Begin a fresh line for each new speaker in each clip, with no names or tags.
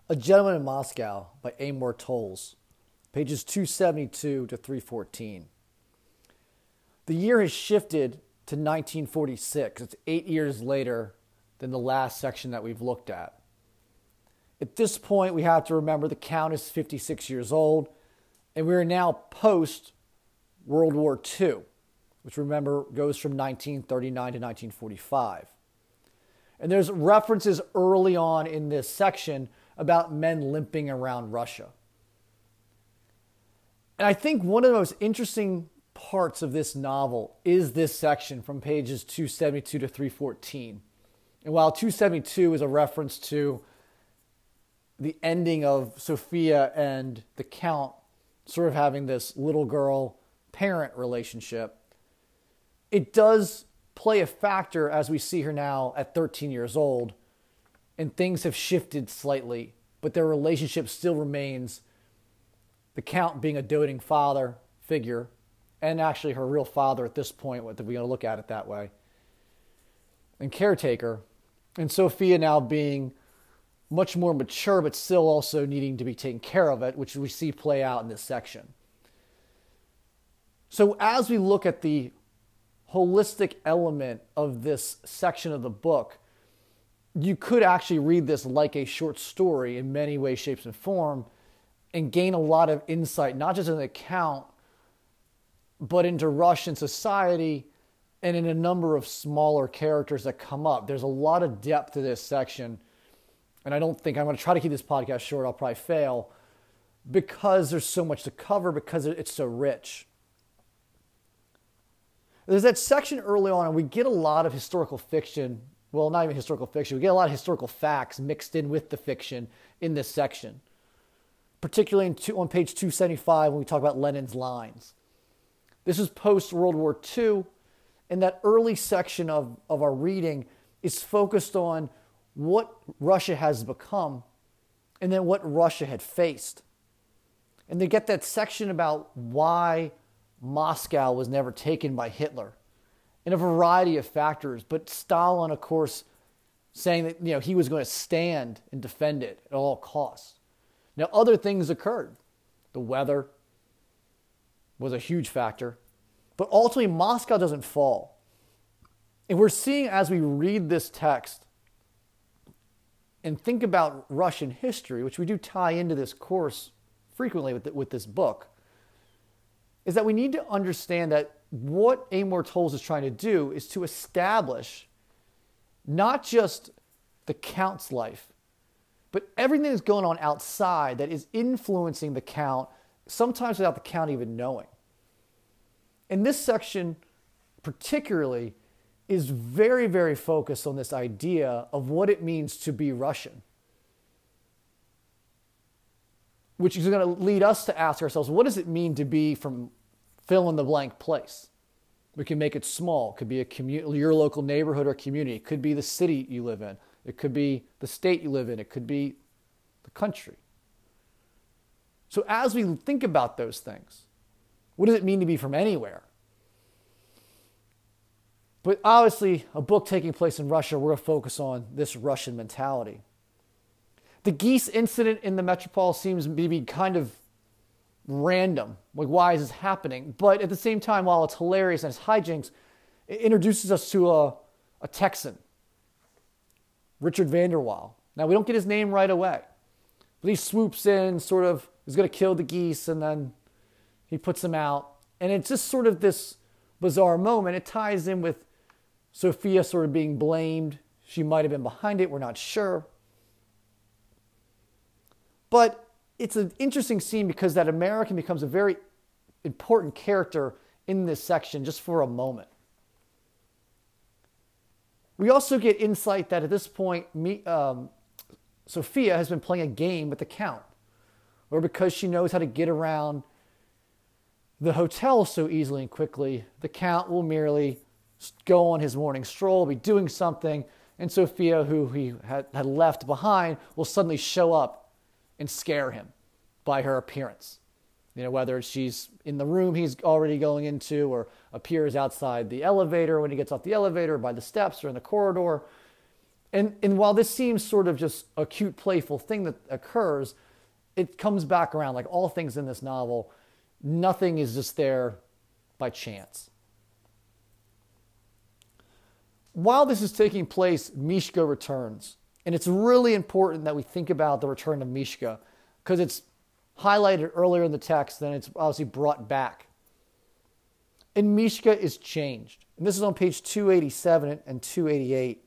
A Gentleman in Moscow by Amor Towles, pages 272 to 314. The year has shifted to 1946. It's 8 years later than the last section that we've looked at. At this point, we have to remember the Count is 56 years old, and we are now post-World War II, which remember goes from 1939 to 1945. And there's references early on in this section about men limping around Russia. And I think one of the most interesting parts of this novel is this section from pages 272 to 314. And while 272 is a reference to the ending of Sophia and the Count sort of having this little girl parent relationship, it does play a factor as we see her now at 13 years old, and things have shifted slightly, but their relationship still remains the Count being a doting father figure, and actually her real father at this point, if we're going to look at it that way, and caretaker, and Sophia now being much more mature, but still also needing to be taken care of it, which we see play out in this section. So as we look at the holistic element of this section of the book, you could actually read this like a short story in many ways, shapes, and form, and gain a lot of insight, not just in the Count, but into Russian society and in a number of smaller characters that come up. There's a lot of depth to this section, and I don't think I'm going to try to keep this podcast short. I'll probably fail because there's so much to cover, because it's so rich. There's that section early on, and we get a lot of historical fiction. Well, not even historical fiction. We get a lot of historical facts mixed in with the fiction in this section, particularly on page 275 when we talk about Lenin's lines. This is post-World War II, and that early section of our reading is focused on what Russia has become and then what Russia had faced. And they get that section about why Moscow was never taken by Hitler, and a variety of factors, but Stalin, of course, saying that he was going to stand and defend it at all costs. Now, other things occurred. The weather was a huge factor, but ultimately Moscow doesn't fall. And we're seeing, as we read this text and think about Russian history, which we do tie into this course frequently with this book, is that we need to understand that what Amor Towles is trying to do is to establish not just the Count's life, but everything that's going on outside that is influencing the Count, sometimes without the Count even knowing. And this section particularly is very, very focused on this idea of what it means to be Russian, which is going to lead us to ask ourselves, what does it mean to be from fill in the blank place? We can make it small. It could be your local neighborhood or community. It could be the city you live in. It could be the state you live in. It could be the country. So as we think about those things, what does it mean to be from anywhere? But obviously, a book taking place in Russia, we're going to focus on this Russian mentality. The geese incident in the Metropole seems to be kind of random. Like, why is this happening? But at the same time, while it's hilarious and it's hijinks, it introduces us to a Texan, Richard Vanderwaal. Now, we don't get his name right away, but he swoops in, sort of is going to kill the geese, and then he puts them out. And it's just sort of this bizarre moment. It ties in with Sophia sort of being blamed. She might have been behind it. We're not sure. But it's an interesting scene because that American becomes a very important character in this section just for a moment. We also get insight that at this point, Sophia has been playing a game with the Count, or because she knows how to get around the hotel so easily and quickly, the Count will merely go on his morning stroll, be doing something, and Sophia, who he had left behind, will suddenly show up and scare him by her appearance. Whether she's in the room he's already going into or appears outside the elevator when he gets off the elevator, by the steps or in the corridor. And while this seems sort of just a cute, playful thing that occurs, it comes back around. Like all things in this novel, nothing is just there by chance. While this is taking place, Mishka returns. And it's really important that we think about the return of Mishka because it's highlighted earlier in the text, then it's obviously brought back. And Mishka is changed. And this is on page 287 and 288.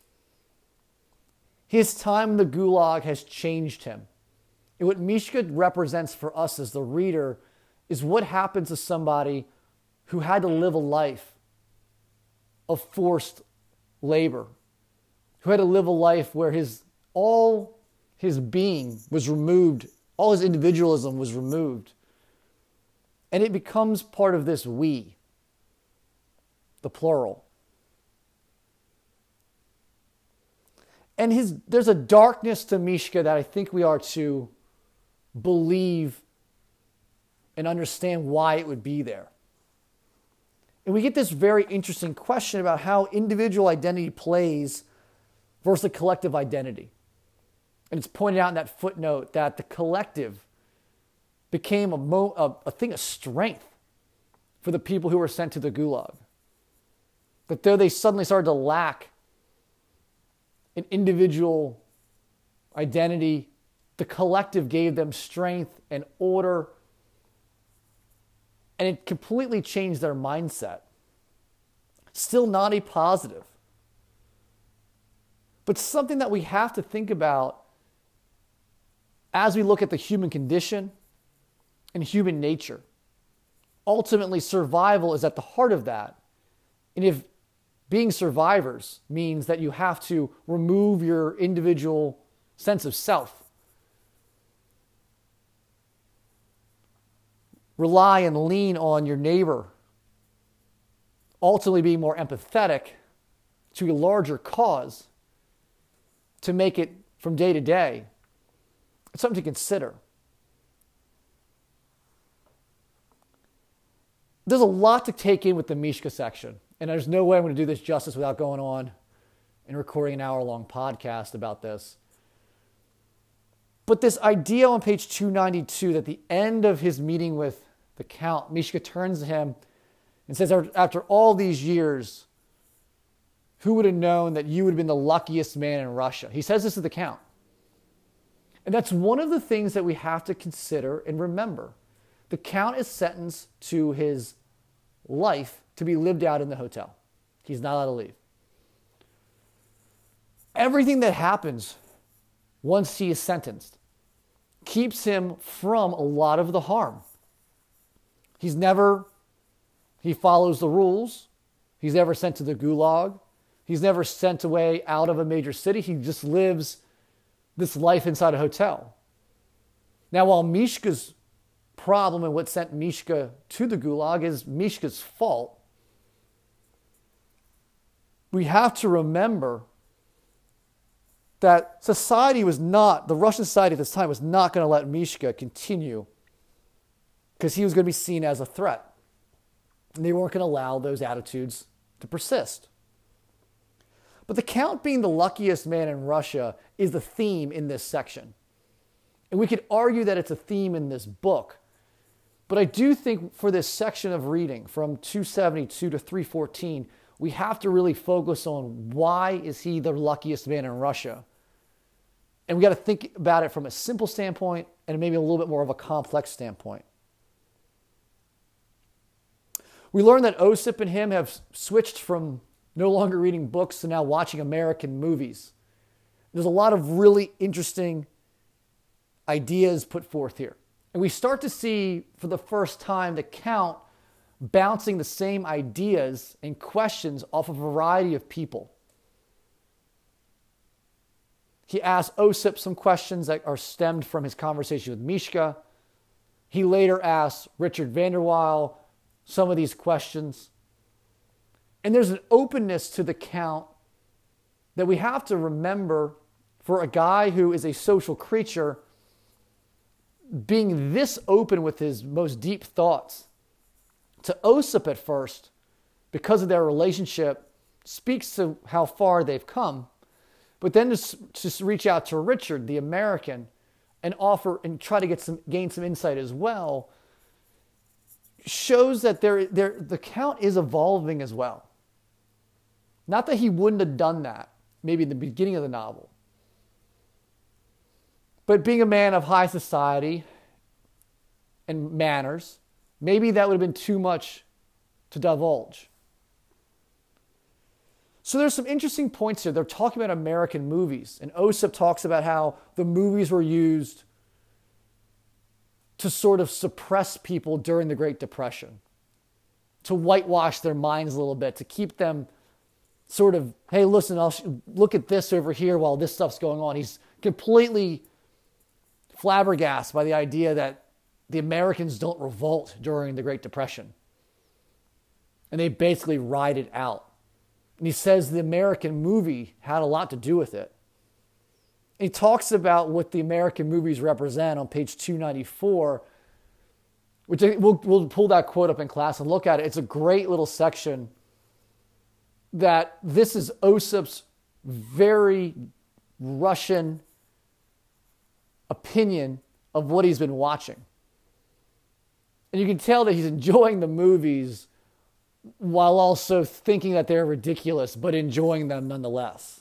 His time in the Gulag has changed him. And what Mishka represents for us as the reader is what happens to somebody who had to live a life of forced labor, who had to live a life where all his being was removed, all his individualism was removed. And it becomes part of this we, the plural. And there's a darkness to Mishka that I think we are to believe and understand why it would be there. And we get this very interesting question about how individual identity plays versus the collective identity. And it's pointed out in that footnote that the collective became a thing of strength for the people who were sent to the Gulag. That though they suddenly started to lack an individual identity, the collective gave them strength and order, and it completely changed their mindset. Still not a positive, but something that we have to think about as we look at the human condition and human nature. Ultimately, survival is at the heart of that. And if being survivors means that you have to remove your individual sense of self, rely and lean on your neighbor, ultimately being more empathetic to a larger cause to make it from day to day, it's something to consider. There's a lot to take in with the Mishka section, and there's no way I'm going to do this justice without going on and recording an hour-long podcast about this. But this idea on page 292 that at the end of his meeting with the Count, Mishka turns to him and says, after all these years, who would have known that you would have been the luckiest man in Russia? He says this to the Count. And that's one of the things that we have to consider and remember. The Count is sentenced to his life to be lived out in the hotel. He's not allowed to leave. Everything that happens once he is sentenced keeps him from a lot of the harm. He follows the rules. He's never sent to the Gulag. He's never sent away out of a major city. He just lives this life inside a hotel. Now, while Mishka's problem and what sent Mishka to the Gulag is Mishka's fault, we have to remember that the Russian society at this time was not going to let Mishka continue because he was going to be seen as a threat. And they weren't going to allow those attitudes to persist. But the Count being the luckiest man in Russia is the theme in this section. And we could argue that it's a theme in this book. But I do think for this section of reading from 272 to 314, we have to really focus on why is he the luckiest man in Russia? And we got to think about it from a simple standpoint and maybe a little bit more of a complex standpoint. We learned that Osip and him have switched from no longer reading books to now watching American movies. There's a lot of really interesting ideas put forth here. And we start to see for the first time the Count bouncing the same ideas and questions off a variety of people. He asks Osip some questions that are stemmed from his conversation with Mishka. He later asks Richard van der Waal some of these questions. And there's an openness to the Count that we have to remember for a guy who is a social creature being this open with his most deep thoughts. To Osip at first, because of their relationship, speaks to how far they've come. But then to reach out to Richard, the American, and offer and try to gain some insight as well, shows that the Count is evolving as well. Not that he wouldn't have done that, maybe in the beginning of the novel. But being a man of high society and manners, maybe that would have been too much to divulge. So there's some interesting points here. They're talking about American movies. And Osip talks about how the movies were used to sort of suppress people during the Great Depression, to whitewash their minds a little bit, to keep them sort of, hey, listen, look at this over here while this stuff's going on. He's completely flabbergasted by the idea that the Americans don't revolt during the Great Depression. And they basically ride it out. And he says the American movie had a lot to do with it. He talks about what the American movies represent on page 294, which we'll pull that quote up in class and look at it. It's a great little section that this is Osip's very Russian opinion of what he's been watching. And you can tell that he's enjoying the movies while also thinking that they're ridiculous, but enjoying them nonetheless.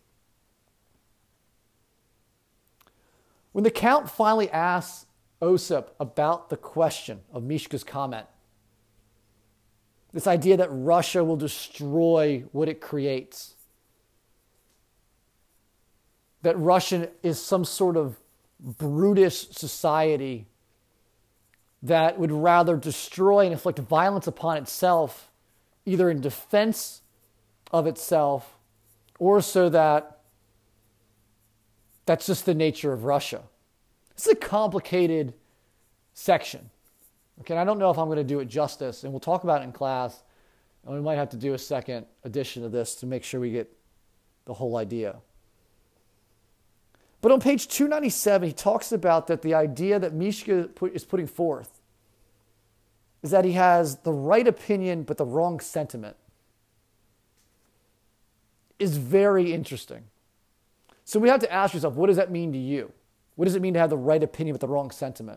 When the Count finally asks Osip about the question of Mishka's comment, this idea that Russia will destroy what it creates, that Russia is some sort of brutish society that would rather destroy and inflict violence upon itself, either in defense of itself or so that that's just the nature of Russia. This is a complicated section. Okay, and I don't know if I'm going to do it justice, and we'll talk about it in class, and we might have to do a second edition of this to make sure we get the whole idea. But on page 297, he talks about that the idea that Mishka is putting forth is that he has the right opinion but the wrong sentiment. Is very interesting. So we have to ask yourself, what does that mean to you? What does it mean to have the right opinion but the wrong sentiment?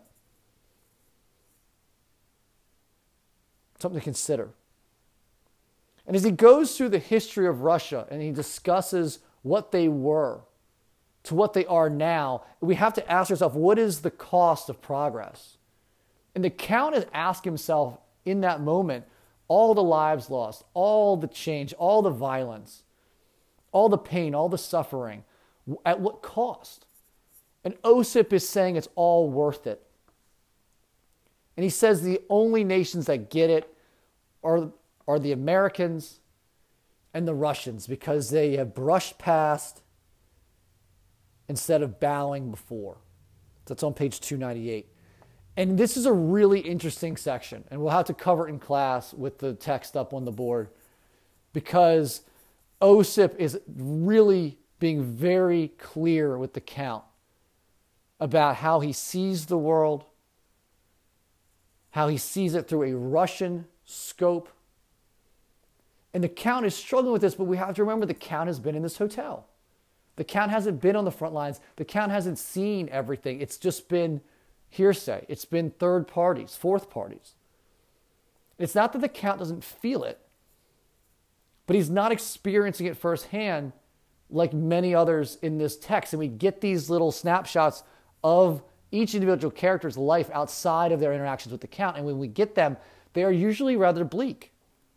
Something to consider. And as he goes through the history of Russia and he discusses what they were to what they are now, we have to ask ourselves, what is the cost of progress? And the Count has asked himself in that moment, all the lives lost, all the change, all the violence, all the pain, all the suffering, at what cost? And Osip is saying it's all worth it. And he says the only nations that get it are the Americans and the Russians, because they have brushed past instead of bowing before. That's on page 298. And this is a really interesting section, and we'll have to cover it in class with the text up on the board, because Osip is really being very clear with the Count about how he sees the world, how he sees it through a Russian scope. And the Count is struggling with this, but we have to remember the Count has been in this hotel. The Count hasn't been on the front lines. The Count hasn't seen everything. It's just been hearsay. It's been third parties, fourth parties. It's not that the Count doesn't feel it, but he's not experiencing it firsthand like many others in this text. And we get these little snapshots of each individual character's life outside of their interactions with the Count. And when we get them, they are usually rather bleak.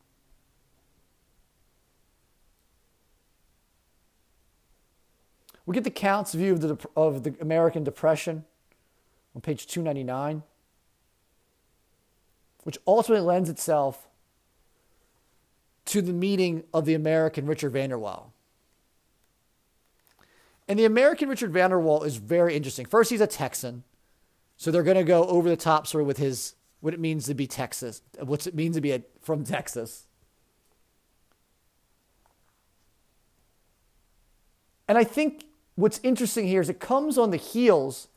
We get the Count's view of the American Depression on page 299, which ultimately lends itself to the meeting of the American Richard van der Waal. And the American Richard van der Waal is very interesting. First, he's a Texan, so they're going to go over the top sort of with his what it means to be Texas, what it means to be from Texas. And I think what's interesting here is it comes on the heels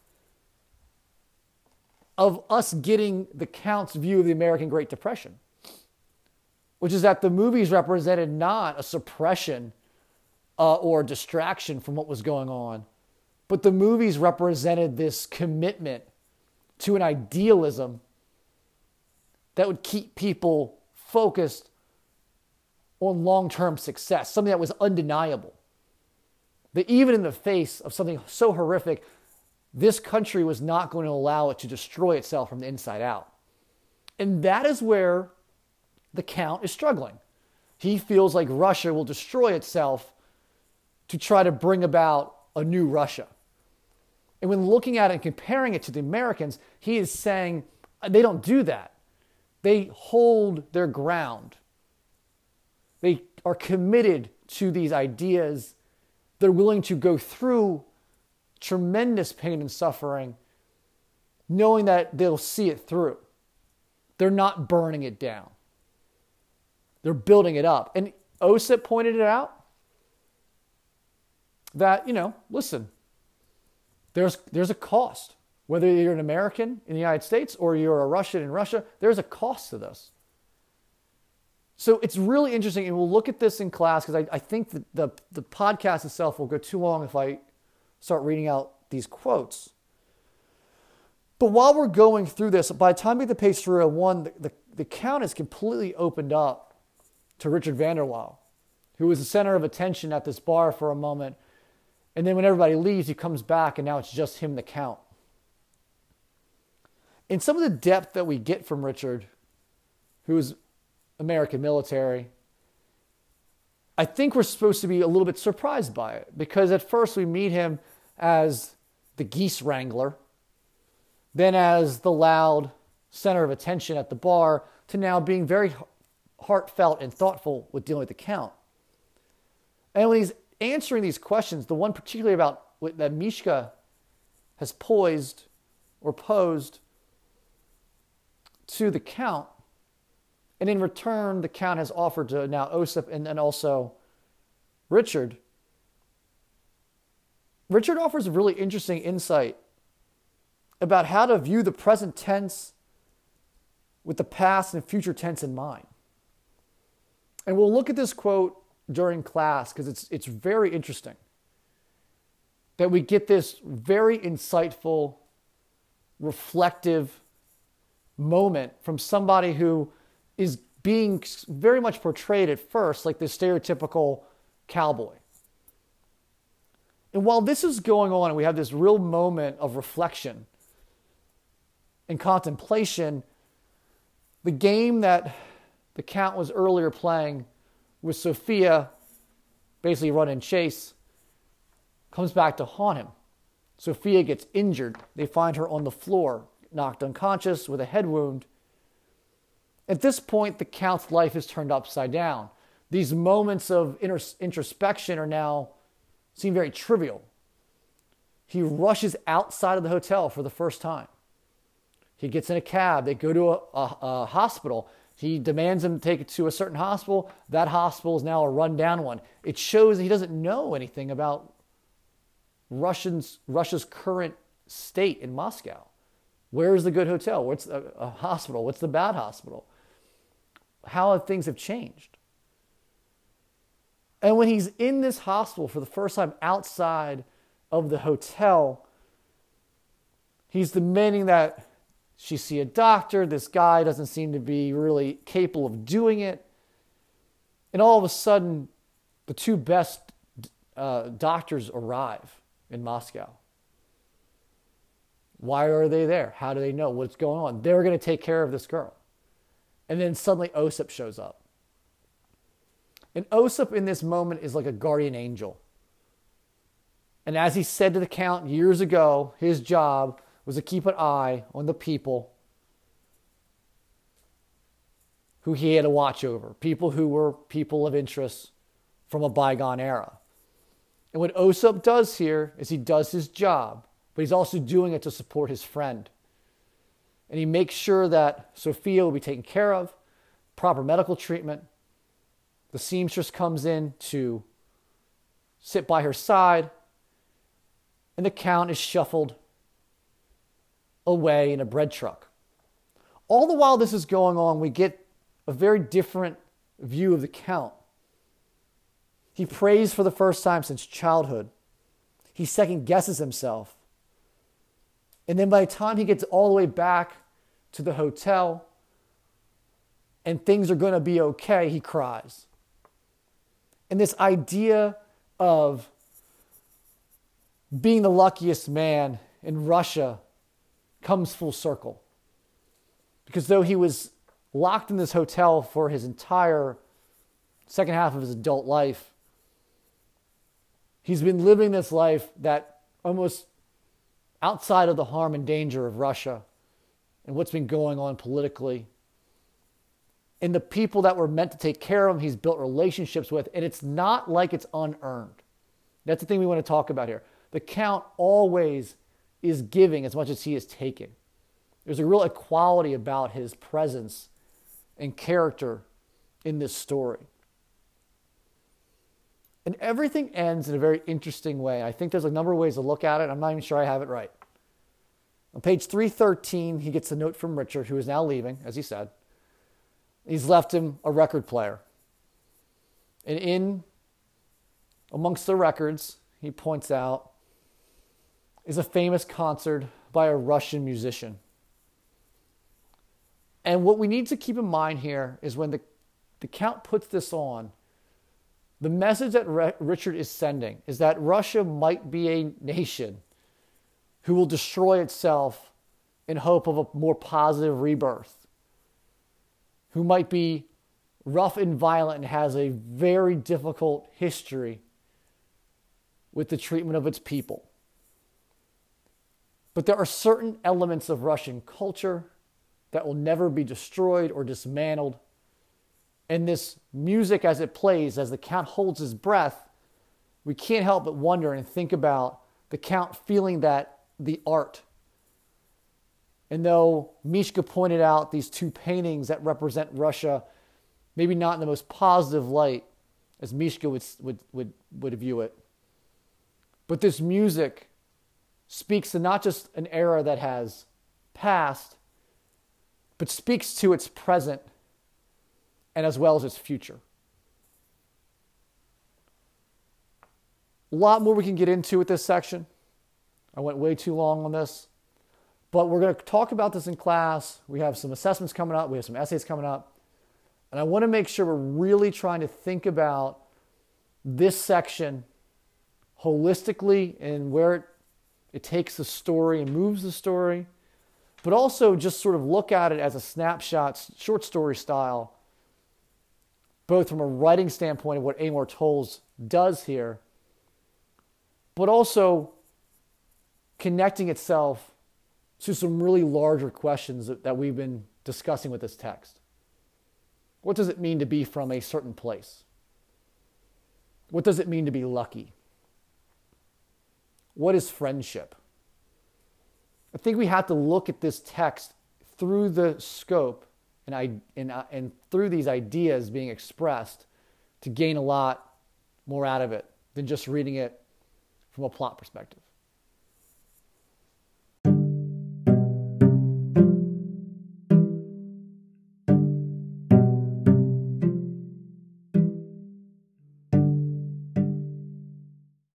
of us getting the Count's view of the American Great Depression, which is that the movies represented not a suppression or distraction from what was going on. But the movies represented this commitment to an idealism that would keep people focused on long-term success, something that was undeniable. That even in the face of something so horrific, this country was not going to allow it to destroy itself from the inside out. And that is where the Count is struggling. He feels like Russia will destroy itself to try to bring about a new Russia. And when looking at it and comparing it to the Americans, he is saying they don't do that. They hold their ground. They are committed to these ideas. They're willing to go through tremendous pain and suffering, knowing that they'll see it through. They're not burning it down. They're building it up. And Osip pointed it out that, listen, there's a cost. Whether you're an American in the United States or you're a Russian in Russia, there's a cost to this. So it's really interesting, and we'll look at this in class because I think that the podcast itself will go too long if I start reading out these quotes. But while we're going through this, by the time we get to page 301, the Count is completely opened up to Richard van der Waal, who was the center of attention at this bar for a moment. And then when everybody leaves, he comes back, and now it's just him, the Count. And some of the depth that we get from Richard, who is American military, I think we're supposed to be a little bit surprised by it, because at first we meet him as the geese wrangler, then as the loud center of attention at the bar, to now being very heartfelt and thoughtful with dealing with the Count. And when he's answering these questions, the one particularly about that Mishka has posed to the Count, and in return, the Count has offered to now Osip and also Richard. Richard offers a really interesting insight about how to view the present tense with the past and future tense in mind. And we'll look at this quote during class because it's very interesting that we get this very insightful, reflective moment from somebody who is being very much portrayed at first like the stereotypical cowboy. And while this is going on and we have this real moment of reflection and contemplation, the game that the Count was earlier playing with Sophia, basically run and chase, comes back to haunt him. Sophia gets injured. They find her on the floor, knocked unconscious with a head wound. At this point, the Count's life is turned upside down. These moments of introspection seem very trivial. He rushes outside of the hotel for the first time. He gets in a cab. They go to a hospital. He demands them to take it to a certain hospital. That hospital is now a rundown one. It shows that he doesn't know anything about Russia's current state in Moscow. Where is the good hotel? What's a hospital? What's the bad hospital? How things have changed. And when he's in this hospital for the first time outside of the hotel, he's demanding that she see a doctor. This guy doesn't seem to be really capable of doing it. And all of a sudden, the two best doctors arrive in Moscow. Why are they there? How do they know what's going on? They're going to take care of this girl. And then suddenly Osip shows up. And Osip in this moment is like a guardian angel. And as he said to the Count years ago, his job was to keep an eye on the people who he had to watch over, people who were people of interest from a bygone era. And what Osip does here is he does his job, but he's also doing it to support his friend. And he makes sure that Sophia will be taken care of, proper medical treatment. The seamstress comes in to sit by her side, and the Count is shuffled away in a bread truck. All the while this is going on, we get a very different view of the Count. He prays for the first time since childhood. He second guesses himself. And then by the time he gets all the way back to the hotel and things are going to be okay, he cries. And this idea of being the luckiest man in Russia comes full circle. Because though he was locked in this hotel for his entire second half of his adult life, he's been living this life that almost outside of the harm and danger of Russia and what's been going on politically. And the people that were meant to take care of him, he's built relationships with, and it's not like it's unearned. That's the thing we want to talk about here. The Count always is giving as much as he is taking. There's a real equality about his presence and character in this story. And everything ends in a very interesting way. I think there's a number of ways to look at it. I'm not even sure I have it right. On page 313, he gets a note from Richard, who is now leaving, as he said. He's left him a record player. And in amongst the records, he points out, is a famous concert by a Russian musician. And what we need to keep in mind here is when the Count puts this on, the message that Richard is sending is that Russia might be a nation who will destroy itself in hope of a more positive rebirth, who might be rough and violent and has a very difficult history with the treatment of its people. But there are certain elements of Russian culture that will never be destroyed or dismantled. And this music, as it plays, as the Count holds his breath, we can't help but wonder and think about the Count feeling that the art. And though Mishka pointed out these two paintings that represent Russia, maybe not in the most positive light as Mishka would view it, but this music speaks to not just an era that has passed, but speaks to its present and as well as its future. A lot more we can get into with this section. I went way too long on this, but we're going to talk about this in class. We have some assessments coming up. We have some essays coming up. And I want to make sure we're really trying to think about this section holistically and where it takes the story and moves the story, but also just sort of look at it as a snapshot, short story style, both from a writing standpoint of what Amor Towles does here, but also connecting itself to some really larger questions that we've been discussing with this text. What does it mean to be from a certain place? What does it mean to be lucky? What is friendship? I think we have to look at this text through the scope and through these ideas being expressed to gain a lot more out of it than just reading it from a plot perspective.